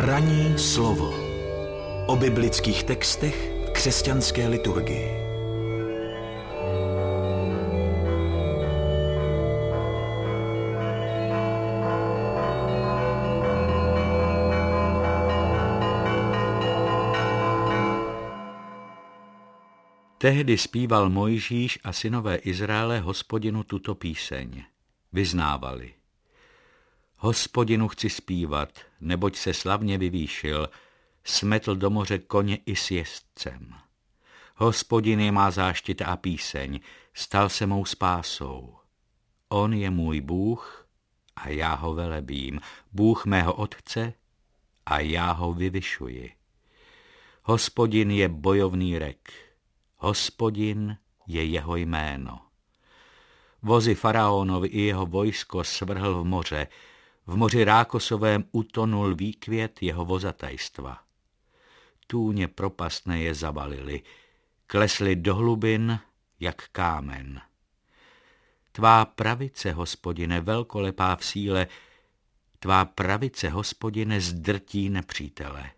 Ranní slovo o biblických textech v křesťanské liturgii. Tehdy zpíval Mojžíš a synové Izraele Hospodinu tuto píseň. Vyznávali: Hospodinu chci zpívat, neboť se slavně vyvýšil, smetl do moře koně i s jezdcem. Hospodin je má záštita a píseň, stal se mou spásou. On je můj Bůh a já ho velebím, Bůh mého otce a já ho vyvyšuji. Hospodin je bojovný rek, Hospodin je jeho jméno. Vozy faraonovi i jeho vojsko svrhl v moři Rákosovém utonul výkvět jeho vozatajstva. Tůně propastné je zabalili, klesli do hlubin jak kámen. Tvá pravice, Hospodine, velkolepá v síle, tvá pravice, Hospodine, zdrtí nepřítele.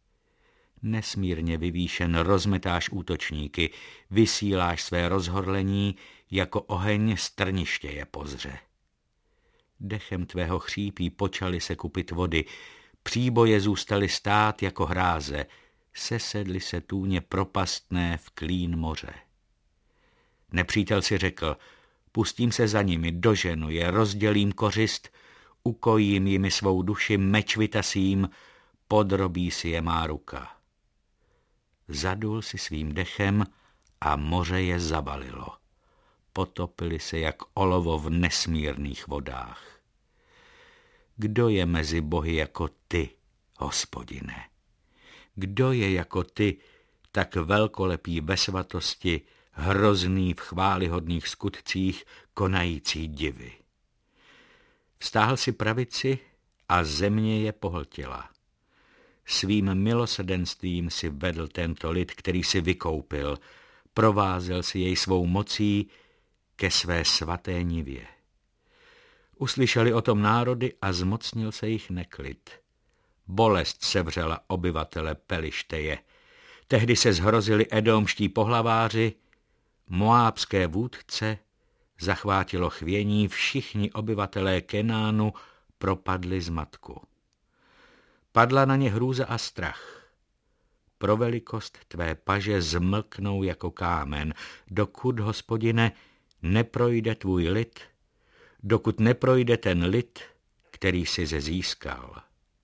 Nesmírně vyvýšen rozmetáš útočníky, vysíláš své rozhorlení, jako oheň z trniště je pozře. Dechem tvého chřípí počaly se kupit vody, příboje zůstaly stát jako hráze, sesedly se tůně propastné v klín moře. Nepřítel si řekl: pustím se za nimi, doženu je, rozdělím kořist, ukojím jimi svou duši, meč vytasím, podrobí si je má ruka. Zadul si svým dechem a moře je zabalilo. Potopili se jak olovo v nesmírných vodách. Kdo je mezi bohy jako ty, Hospodine? Kdo je jako ty, tak velkolepý ve svatosti, hrozný v chvályhodných skutcích, konající divy? Vztáhl si pravici a země je pohltila. Svým milosrdenstvím si vedl tento lid, který si vykoupil, provázel si jej svou mocí ke své svaté nivě. Uslyšeli o tom národy a zmocnil se jich neklid. Bolest sevřela obyvatele Pelišteje. Tehdy se zhrozili edomští pohlaváři, moábské vůdce zachvátilo chvění, všichni obyvatelé Kenánu propadli zmatku. Padla na ně hrůza a strach. Pro velikost tvé paže zmlknou jako kámen, dokud, Hospodine, neprojde tvůj lid, dokud neprojde ten lid, který jsi získal.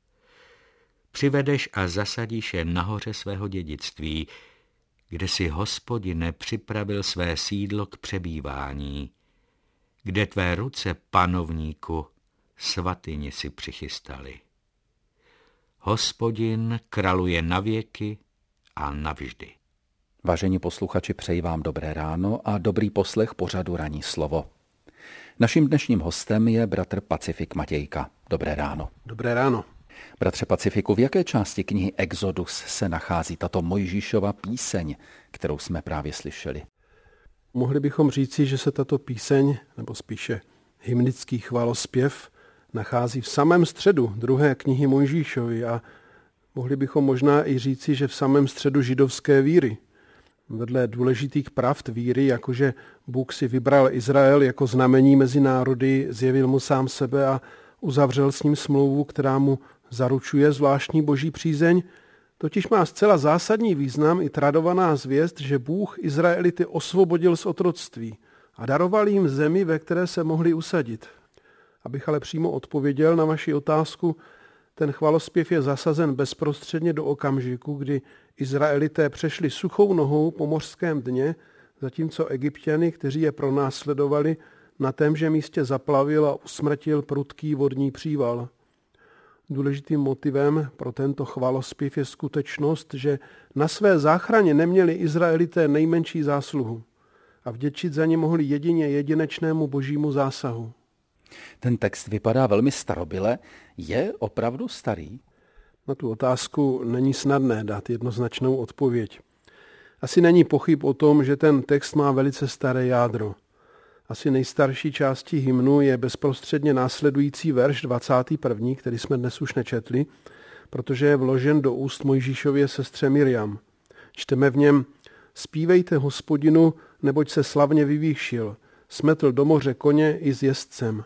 Přivedeš a zasadíš je nahoře svého dědictví, kde si, Hospodine, připravil své sídlo k přebývání, kde tvé ruce, panovníku, svatyni si přichystali. Hospodin kraluje navěky a navždy. Vážení posluchači, přeji vám dobré ráno a dobrý poslech pořadu Ranní slovo. Naším dnešním hostem je bratr Pacifik Matějka. Dobré ráno. Dobré ráno. Bratře Pacifiku, v jaké části knihy Exodus se nachází tato Mojžíšova píseň, kterou jsme právě slyšeli? Mohli bychom říci, že se tato píseň, nebo spíše hymnický chválospěv, nachází v samém středu druhé knihy Mojžíšovy a mohli bychom možná i říci, že v samém středu židovské víry. Vedle důležitých pravd víry, jakože Bůh si vybral Izrael jako znamení mezi národy, zjevil mu sám sebe a uzavřel s ním smlouvu, která mu zaručuje zvláštní boží přízeň, totiž má zcela zásadní význam i tradovaná zvěst, že Bůh Izraelity osvobodil z otroctví a daroval jim zemi, ve které se mohli usadit. Abych ale přímo odpověděl na vaši otázku, ten chvalospěv je zasazen bezprostředně do okamžiku, kdy Izraelité přešli suchou nohou po mořském dně, zatímco Egypťany, kteří je pronásledovali, na témže místě zaplavil a usmrtil prudký vodní příval. Důležitým motivem pro tento chvalospěv je skutečnost, že na své záchraně neměli Izraelité nejmenší zásluhu a vděčit za ně mohli jedině jedinečnému božímu zásahu. Ten text vypadá velmi starobyle. Je opravdu starý? Na tu otázku není snadné dát jednoznačnou odpověď. Asi není pochyb o tom, že ten text má velice staré jádro. Asi nejstarší částí hymnu je bezprostředně následující verš 21., který jsme dnes už nečetli. protože je vložen do úst Mojžíšově sestře Mirjam. Čteme v něm: Zpívejte Hospodinu, neboť se slavně vyvýšil, smetl do moře koně i s jezdcem.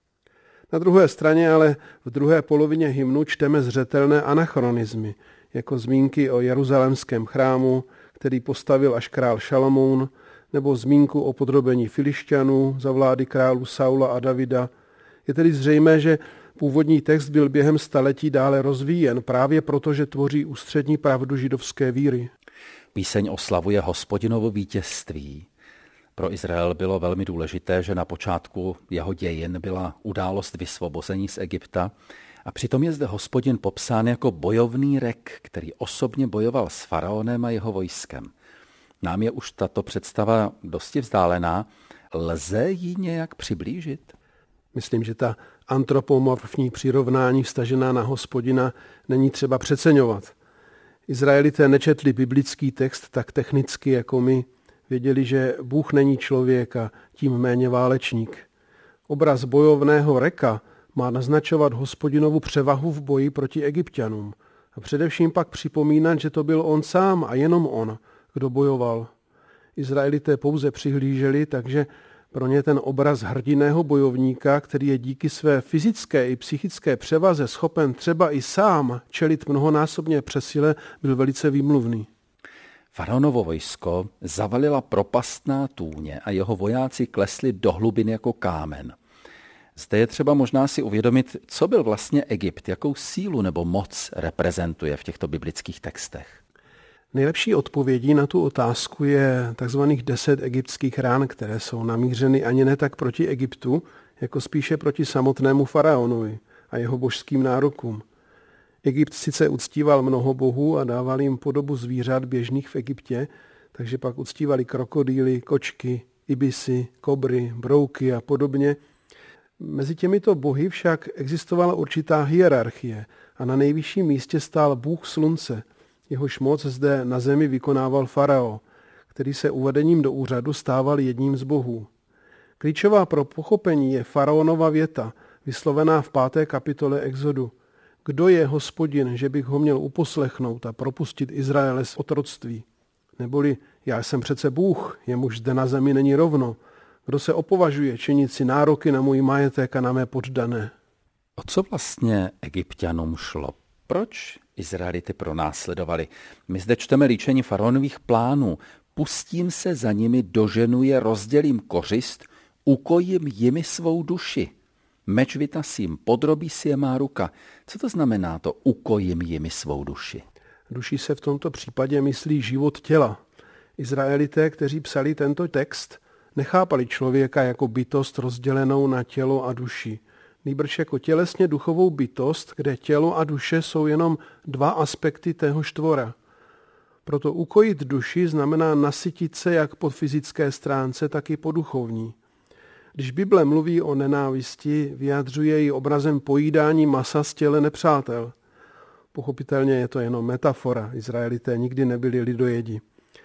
Na druhé straně ale v druhé polovině hymnu čteme zřetelné anachronizmy, jako zmínky o jeruzalémském chrámu, který postavil až král Šalamoun, nebo zmínku o podrobení Filišťanů za vlády králů Saula a Davida. Je tedy zřejmé, že původní text byl během staletí dále rozvíjen právě proto, že tvoří ústřední pravdu židovské víry. Píseň oslavuje Hospodinovo vítězství. Pro Izrael bylo velmi důležité, že na počátku jeho dějin byla událost vysvobození z Egypta a přitom je zde Hospodin popsán jako bojovný rek, který osobně bojoval s faraonem a jeho vojskem. Nám je už tato představa dosti vzdálená. Lze ji nějak přiblížit? Myslím, že ta antropomorfní přirovnání vztažená na Hospodina není třeba přeceňovat. Izraelité nečetli biblický text tak technicky jako my. Věděli, že Bůh není člověk a tím méně válečník. Obraz bojovného reka má naznačovat Hospodinovu převahu v boji proti Egypťanům a především pak připomínat, že to byl on sám a jenom on, kdo bojoval. Izraelité pouze přihlíželi, takže pro ně ten obraz hrdinného bojovníka, který je díky své fyzické i psychické převaze schopen třeba i sám čelit mnohonásobně přesile, byl velice výmluvný. Faraonovo vojsko zavalila propastná tůně a jeho vojáci klesli do hlubin jako kámen. Zde je třeba možná si uvědomit, co byl vlastně Egypt, jakou sílu nebo moc reprezentuje v těchto biblických textech. Nejlepší odpovědí na tu otázku je takzvaných 10 egyptských rán, které jsou namířeny ani ne tak proti Egyptu, jako spíše proti samotnému faraonovi a jeho božským nárokům. Egypt sice uctíval mnoho bohů a dával jim podobu zvířat běžných v Egyptě, takže pak uctívali krokodýly, kočky, ibisy, kobry, brouky a podobně. Mezi těmito bohy však existovala určitá hierarchie a na nejvyšším místě stál Bůh slunce. Jehož moc zde na zemi vykonával farao, který se uvedením do úřadu stával jedním z bohů. Klíčová pro pochopení je faraonova věta, vyslovená v 5. kapitole Exodu. Kdo je Hospodin, že bych ho měl uposlechnout a propustit Izraele z otroctví? Neboli já jsem přece Bůh, jemuž zde na zemi není rovno. Kdo se opovažuje činit si nároky na můj majetek a na mé poddané? O co vlastně Egypťanům šlo? Proč Izraelity pronásledovali? My zde čteme líčení faraonových plánů. Pustím se za nimi, doženu je, rozdělím kořist, ukojím jimi svou duši. Meč vytasím, podrobí si je má ruka. Co to znamená to ukojím jimi svou duši? Duší se v tomto případě myslí život těla. Izraelité, kteří psali tento text, nechápali člověka jako bytost rozdělenou na tělo a duši. Nýbrž jako tělesně duchovou bytost, kde tělo a duše jsou jenom dva aspekty téhož tvora. Proto ukojit duši znamená nasytit se jak po fyzické stránce, tak i po duchovní. Když Bible mluví o nenávisti, vyjadřuje ji obrazem pojídání masa z těle nepřátel. Pochopitelně je to jenom metafora, Izraelité nikdy nebyli lidojedi.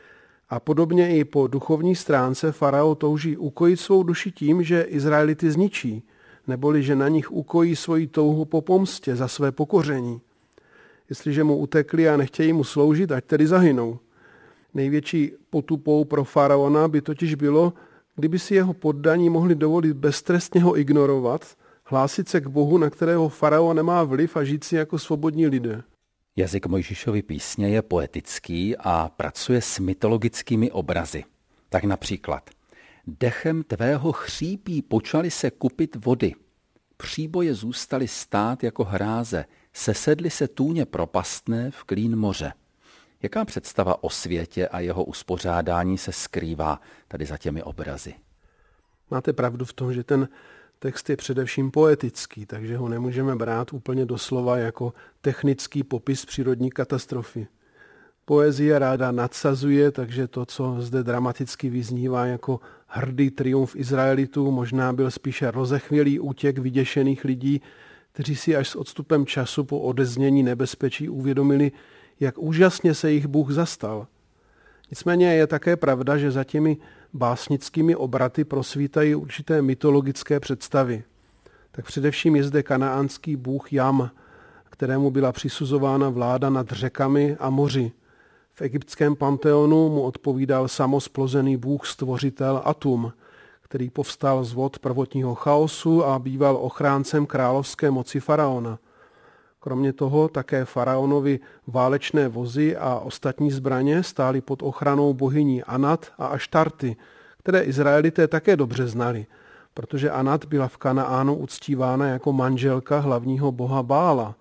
A podobně i po duchovní stránce farao touží ukojit svou duši tím, že Izraelity zničí, neboli že na nich ukojí svoji touhu po pomstě za své pokoření. Jestliže mu utekli a nechtějí mu sloužit, ať tedy zahynou. Největší potupou pro faraona by totiž bylo, kdyby si jeho poddaní mohli dovolit beztrestně ho ignorovat, hlásit se k Bohu, na kterého faraon nemá vliv a žít si jako svobodní lidé. Jazyk Mojžíšovy písně je poetický a pracuje s mytologickými obrazy. Tak například: dechem tvého chřípí počaly se kupit vody, příboje zůstaly stát jako hráze, sesedly se tůně propastné v klín moře. Jaká představa o světě a jeho uspořádání se skrývá tady za těmi obrazy? Máte pravdu v tom, že ten text je především poetický, takže ho nemůžeme brát úplně doslova jako technický popis přírodní katastrofy. Poezie ráda nadsazuje, takže to, co zde dramaticky vyznívá jako hrdý triumf Izraelitů, možná byl spíše rozechvělý útěk vyděšených lidí, kteří si až s odstupem času po odeznění nebezpečí uvědomili, jak úžasně se jich Bůh zastal. Nicméně je také pravda, že za těmi básnickými obraty prosvítají určité mytologické představy. Tak především je zde kanaánský bůh Jam, kterému byla přisuzována vláda nad řekami a moři. V egyptském panteonu mu odpovídal samosplozený bůh stvořitel Atum, který povstal z vod prvotního chaosu a býval ochráncem královské moci faraona. Kromě toho také faraonovi válečné vozy a ostatní zbraně stály pod ochranou bohyní Anat a Aštarty, které Izraelité také dobře znali, protože Anat byla v Kanaánu uctívána jako manželka hlavního boha Bála.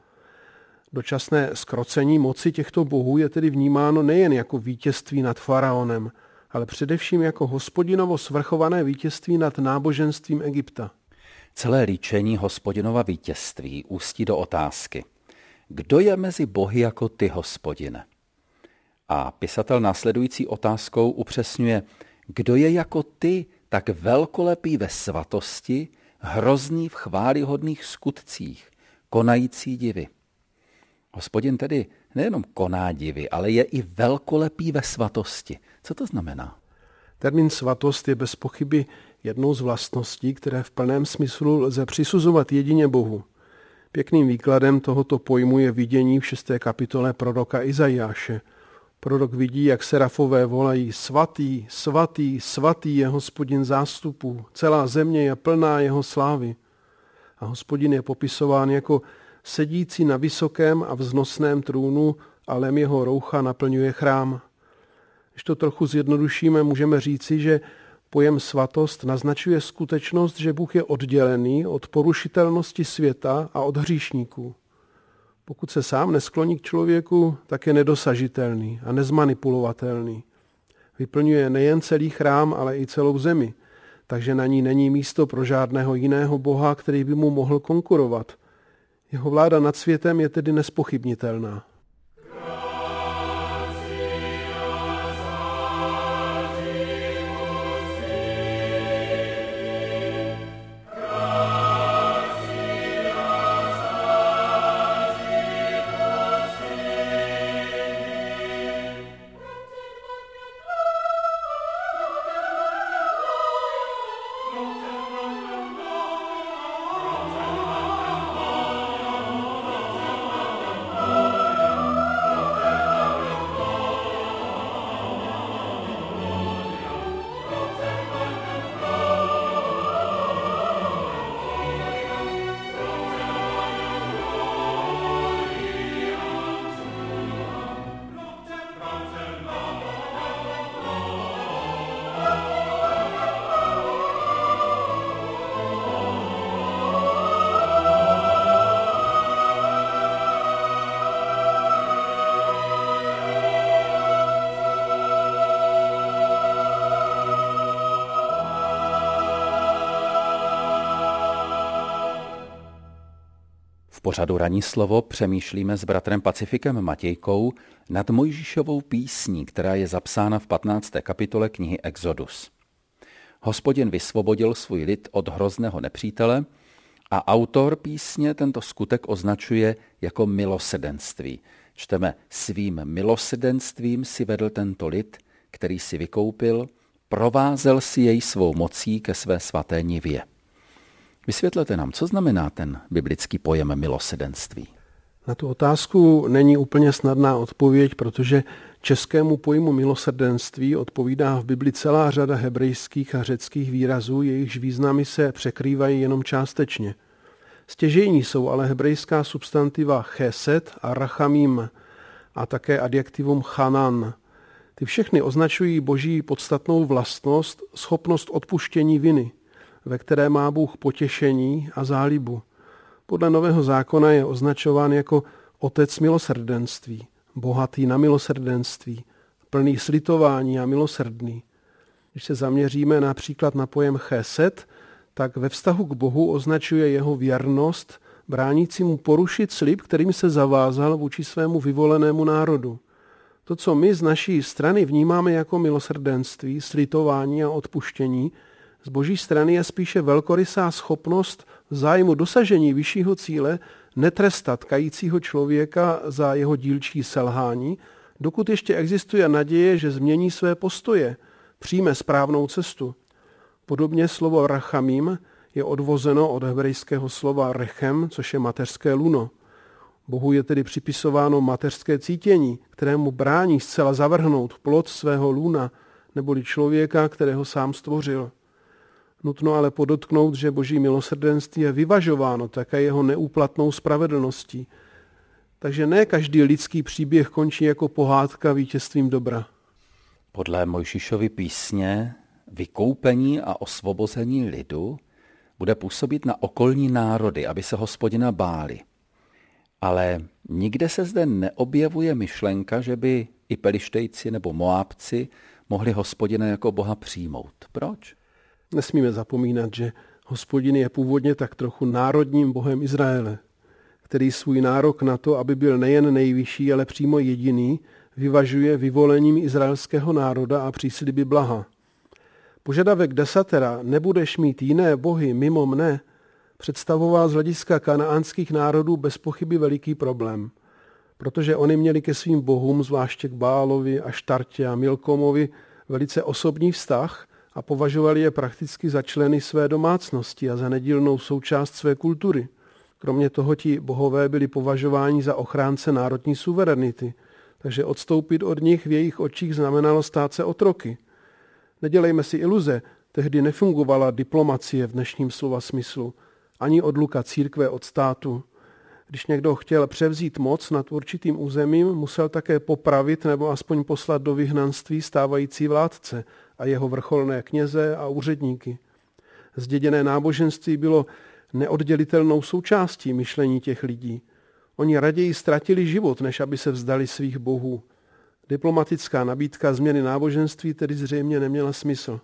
Dočasné zkrocení moci těchto bohů je tedy vnímáno nejen jako vítězství nad faraonem, ale především jako Hospodinovo svrchované vítězství nad náboženstvím Egypta. Celé líčení Hospodinova vítězství ústí do otázky: kdo je mezi bohy jako ty, Hospodine? A pisatel následující otázkou upřesňuje: kdo je jako ty, tak velkolepý ve svatosti, hrozný v chvályhodných skutcích, konající divy. Hospodin tedy nejenom koná divy, ale je i velkolepý ve svatosti. Co to znamená? Termín svatost je bez pochyby jednou z vlastností, které v plném smyslu lze přisuzovat jedině Bohu. Pěkným výkladem tohoto pojmu je vidění v 6. kapitole proroka Izajáše. Prorok vidí, jak serafové volají: svatý, svatý, svatý je Hospodin zástupů, celá země je plná jeho slávy. A Hospodin je popisován jako sedící na vysokém a vznosném trůnu a lem jeho roucha naplňuje chrám. Když to trochu zjednodušíme, můžeme říci, že pojem svatost naznačuje skutečnost, že Bůh je oddělený od porušitelnosti světa a od hříšníků. Pokud se sám neskloní k člověku, tak je nedosažitelný a nezmanipulovatelný. Vyplňuje nejen celý chrám, ale i celou zemi, takže na ní není místo pro žádného jiného boha, který by mu mohl konkurovat. Jeho vláda nad světem je tedy nezpochybnitelná. V pořadu Ranní slovo přemýšlíme s bratrem Pacifikem Matějkou nad Mojžíšovou písní, která je zapsána v 15. kapitole knihy Exodus. Hospodin vysvobodil svůj lid od hrozného nepřítele a autor písně tento skutek označuje jako milosrdenství. Čteme: svým milosrdenstvím si vedl tento lid, který si vykoupil, provázel si jej svou mocí ke své svaté nivě. Vysvětlete nám, co znamená ten biblický pojem milosrdenství. Na tu otázku není úplně snadná odpověď, protože českému pojmu milosrdenství odpovídá v Bibli celá řada hebrejských a řeckých výrazů, jejichž významy se překrývají jenom částečně. Stěžejní jsou ale hebrejská substantiva chesed a rachamim a také adjektivum chanan. Ty všechny označují boží podstatnou vlastnost, schopnost odpuštění viny, ve které má Bůh potěšení a zálibu. Podle Nového zákona je označován jako otec milosrdenství, bohatý na milosrdenství, plný slitování a milosrdný. Když se zaměříme například na pojem chesed, tak ve vztahu k Bohu označuje jeho věrnost, bránící mu porušit slib, kterým se zavázal vůči svému vyvolenému národu. To, co my z naší strany vnímáme jako milosrdenství, slitování a odpuštění, z boží strany je spíše velkorysá schopnost v zájmu dosažení vyššího cíle netrestat kajícího člověka za jeho dílčí selhání, dokud ještě existuje naděje, že změní své postoje, přijme správnou cestu. Podobně slovo rachamim je odvozeno od hebrejského slova rechem, což je mateřské luno. Bohu je tedy připisováno mateřské cítění, kterému brání zcela zavrhnout plod svého lůna, neboli člověka, kterého sám stvořil. Nutno ale podotknout, že boží milosrdenství je vyvažováno také jeho neúplatnou spravedlností. Takže ne každý lidský příběh končí jako pohádka vítězstvím dobra. Podle Mojžíšovy písně vykoupení a osvobození lidu bude působit na okolní národy, aby se Hospodina báli. Ale nikde se zde neobjevuje myšlenka, že by i Pelištejci nebo Moábci mohli Hospodina jako Boha přijmout. Proč? Nesmíme zapomínat, že Hospodin je původně tak trochu národním Bohem Izraele, který svůj nárok na to, aby byl nejen nejvyšší, ale přímo jediný, vyvažuje vyvolením izraelského národa a přísliby blaha. Požadavek desatera nebudeš mít jiné bohy mimo mne představoval z hlediska kanaánských národů bez pochyby veliký problém, protože oni měli ke svým bohům, zvláště k Bálovi, Aštartě a Milkomovi, velice osobní vztah a považovali je prakticky za členy své domácnosti a za nedílnou součást své kultury. Kromě toho ti bohové byli považováni za ochránce národní suverenity, takže odstoupit od nich v jejich očích znamenalo stát se otroky. Nedělejme si iluze, tehdy nefungovala diplomacie v dnešním slova smyslu, ani odluka církve od státu. Když někdo chtěl převzít moc nad určitým územím, musel také popravit nebo aspoň poslat do vyhnanství stávající vládce a jeho vrcholné kněze a úředníky. Zděděné náboženství bylo neoddělitelnou součástí myšlení těch lidí. Oni raději ztratili život, než aby se vzdali svých bohů. Diplomatická nabídka změny náboženství tedy zřejmě neměla smysl.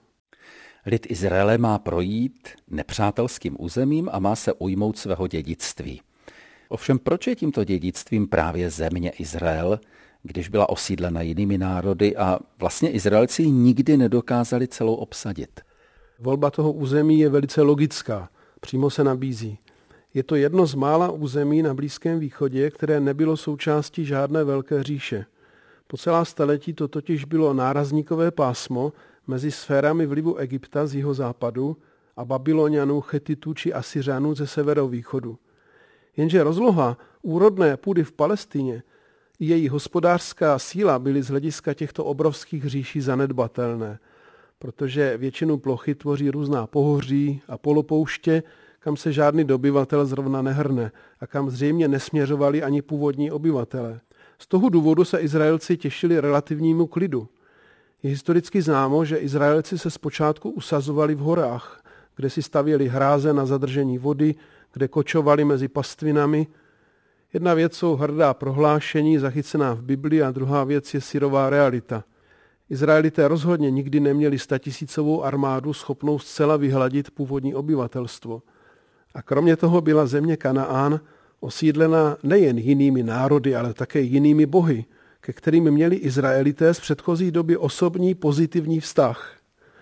Lid Izraele má projít nepřátelským územím a má se ujmout svého dědictví. Ovšem proč je tímto dědictvím právě země Izrael, když byla osídlena jinými národy a vlastně Izraelci nikdy nedokázali celou obsadit? Volba toho území je velice logická, přímo se nabízí. Je to jedno z mála území na Blízkém východě, které nebylo součástí žádné velké říše. Po celá staletí to totiž bylo nárazníkové pásmo mezi sférami vlivu Egypta z jihozápadu a Babylonianů, Chetitů či Asyřanů ze severovýchodu. Jenže rozloha úrodné půdy v Palestině i její hospodářská síla byly z hlediska těchto obrovských říší zanedbatelné, protože většinu plochy tvoří různá pohoří a polopouště, kam se žádný dobyvatel zrovna nehrne a kam zřejmě nesměřovali ani původní obyvatele. Z toho důvodu se Izraelci těšili relativnímu klidu. Je historicky známo, že Izraelci se zpočátku usazovali v horách, kde si stavěli hráze na zadržení vody, kde kočovali mezi pastvinami. Jedna věc jsou hrdá prohlášení zachycená v Biblii a druhá věc je syrová realita. Izraelité rozhodně nikdy neměli 100 000 armádu schopnou zcela vyhladit původní obyvatelstvo. A kromě toho byla země Kanaán osídlena nejen jinými národy, ale také jinými bohy, ke kterým měli Izraelité z předchozí doby osobní pozitivní vztah.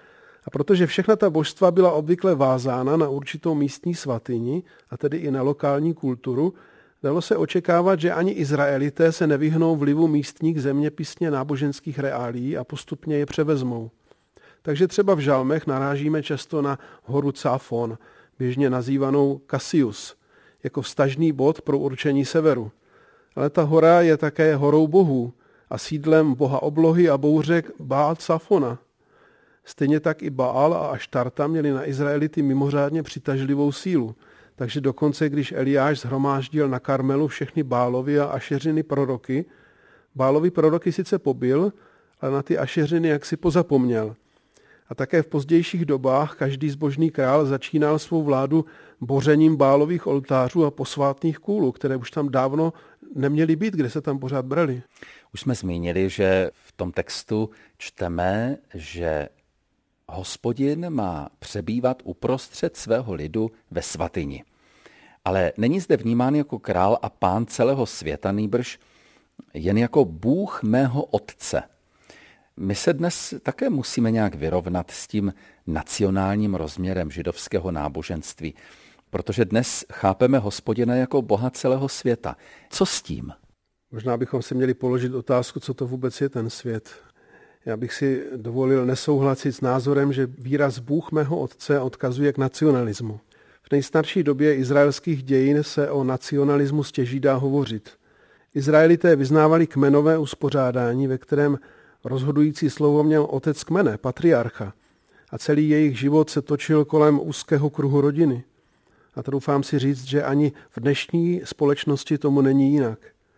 A protože všechna ta božstva byla obvykle vázána na určitou místní svatyni, a tedy i na lokální kulturu, dalo se očekávat, že ani Izraelité se nevyhnou vlivu místních zeměpisně náboženských reálií a postupně je převezmou. Takže třeba v žalmech narážíme často na horu Cáfon, běžně nazývanou Kasius, jako vztažný bod pro určení severu. Ale ta hora je také horou bohů a sídlem boha oblohy a bouřek Baal Cáfona. Stejně tak i Baal a Aštarta měli na Izraelity mimořádně přitažlivou sílu, takže dokonce, když Eliáš shromáždil na Karmelu všechny Bálovi a Ašeřiny proroky, Bálovi proroky sice pobil, ale na ty Ašeřiny jaksi pozapomněl. A také v pozdějších dobách každý zbožný král začínal svou vládu bořením Bálových oltářů a posvátných kůlů, které už tam dávno neměly být, kde se tam pořád brali. Už jsme zmínili, že v tom textu čteme, že Hospodin má přebývat uprostřed svého lidu ve svatyni. Ale není zde vnímán jako král a pán celého světa, nýbrž jen jako Bůh mého otce. My se dnes také musíme nějak vyrovnat s tím nacionálním rozměrem židovského náboženství, protože dnes chápeme Hospodina jako Boha celého světa. Co s tím? Možná bychom si měli položit otázku, co to vůbec je ten svět. Já bych si dovolil nesouhlasit s názorem, že výraz Bůh mého otce odkazuje k nacionalismu. V nejstarší době izraelských dějin se o nacionalismu stěží dá hovořit. Izraelité vyznávali kmenové uspořádání, ve kterém rozhodující slovo měl otec kmene, patriarcha, a celý jejich život se točil kolem úzkého kruhu rodiny. A troufám si říct, že ani v dnešní společnosti tomu není jinak.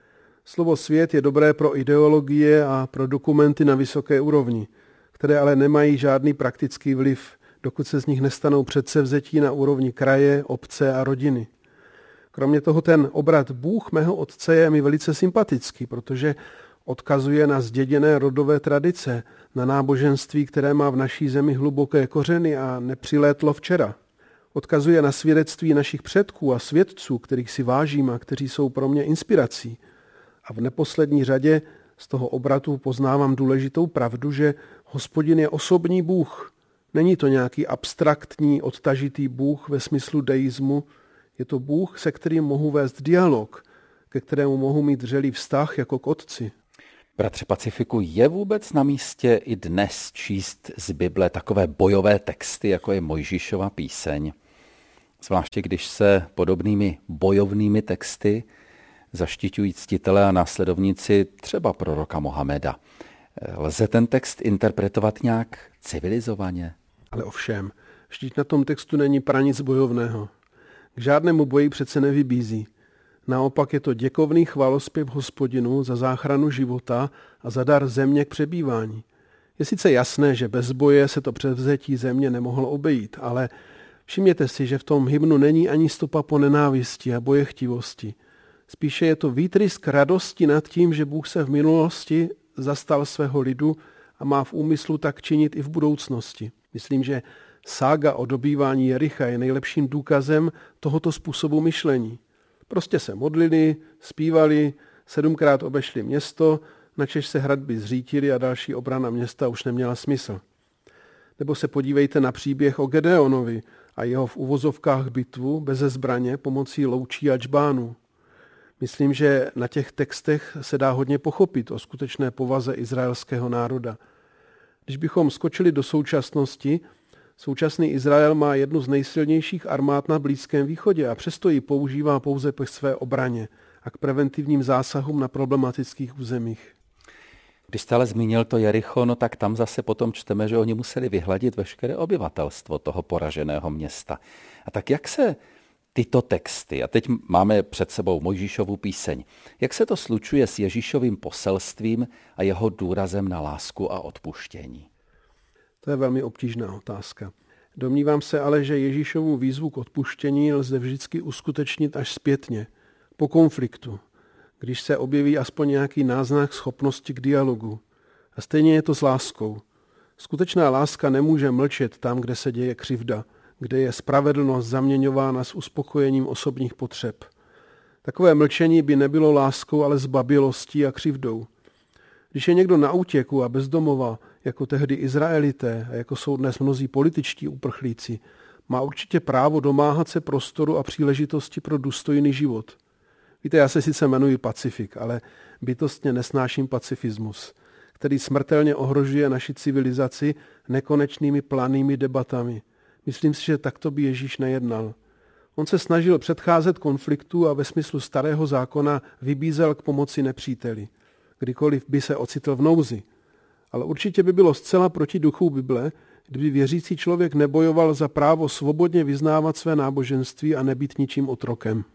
Slovo svět je dobré pro ideologie a pro dokumenty na vysoké úrovni, které ale nemají žádný praktický vliv, dokud se z nich nestanou předsevzetí na úrovni kraje, obce a rodiny. Kromě toho ten obrat Bůh mého otce je mi velice sympatický, protože odkazuje na zděděné rodové tradice, na náboženství, které má v naší zemi hluboké kořeny a nepřilétlo včera. Odkazuje na svědectví našich předků a svědců, kterých si vážím a kteří jsou pro mě inspirací. A v neposlední řadě z toho obratu poznávám důležitou pravdu, že Hospodin je osobní Bůh. Není to nějaký abstraktní, odtažitý Bůh ve smyslu deismu. Je to Bůh, se kterým mohu vést dialog, ke kterému mohu mít vřelý vztah jako k otci. Bratře Pacifiku, je vůbec na místě i dnes číst z Bible takové bojové texty, jako je Mojžíšova píseň? Zvláště když se podobnými bojovnými texty zaštiťují ctitelé a následovníci třeba proroka Mohameda. Lze ten text interpretovat nějak civilizovaně? Ale ovšem, vždyť na tom textu není pranic bojovného. K žádnému boji přece nevybízí. Naopak je to děkovný chválospěv Hospodinu za záchranu života a za dar země k přebývání. Je sice jasné, že bez boje se to převzetí země nemohlo obejít, ale všimněte si, že v tom hymnu není ani stopa po nenávisti a bojechtivosti. Spíše je to výtrysk radosti nad tím, že Bůh se v minulosti zastal svého lidu a má v úmyslu tak činit i v budoucnosti. Myslím, že sága o dobývání Jericha je nejlepším důkazem tohoto způsobu myšlení. Prostě se modlili, zpívali, 7krát obešli město, načež se hradby zřítily a další obrana města už neměla smysl. Nebo se podívejte na příběh o Gedeonovi a jeho v uvozovkách bitvu beze zbraně pomocí loučí a džbánů. Myslím, že na těch textech se dá hodně pochopit o skutečné povaze izraelského národa. Když bychom skočili do současnosti, současný Izrael má jednu z nejsilnějších armád na Blízkém východě a přesto ji používá pouze k své obraně a k preventivním zásahům na problematických územích. Když jste ale zmínil to Jericho, no tak tam zase potom čteme, že oni museli vyhladit veškeré obyvatelstvo toho poraženého města. A tak jak se tyto texty, a teď máme před sebou Mojžíšovu píseň, jak se to slučuje s Ježíšovým poselstvím a jeho důrazem na lásku a odpuštění? To je velmi obtížná otázka. Domnívám se ale, že Ježíšovu výzvu k odpuštění lze vždycky uskutečnit až zpětně, po konfliktu, když se objeví aspoň nějaký náznak schopnosti k dialogu. A stejně je to s láskou. Skutečná láska nemůže mlčet tam, kde se děje křivda, kde je spravedlnost zaměňována s uspokojením osobních potřeb. Takové mlčení by nebylo láskou, ale zbabělostí a křivdou. Když je někdo na útěku a bezdomova, jako tehdy Izraelité a jako jsou dnes mnozí političtí uprchlíci, má určitě právo domáhat se prostoru a příležitosti pro důstojný život. Víte, já se sice jmenuji Pacifik, ale bytostně nesnáším pacifismus, který smrtelně ohrožuje naši civilizaci nekonečnými planými debatami. Myslím si, že takto by Ježíš nejednal. On se snažil předcházet konfliktu a ve smyslu starého zákona vybízel k pomoci nepříteli, kdykoliv by se ocitl v nouzi. Ale určitě by bylo zcela proti duchu Bible, kdyby věřící člověk nebojoval za právo svobodně vyznávat své náboženství a nebýt ničím otrokem.